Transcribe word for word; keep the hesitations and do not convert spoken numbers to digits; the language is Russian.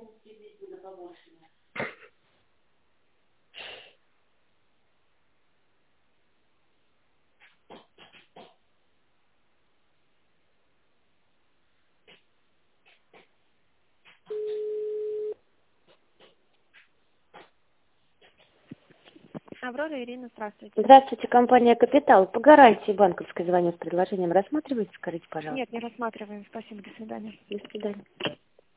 Аврора, Ирина, здравствуйте. Здравствуйте, компания «Капитал». По гарантии банковской звоню с предложением. Рассматриваете, скажите, пожалуйста? Нет, не рассматриваем. Спасибо, до свидания. До свидания.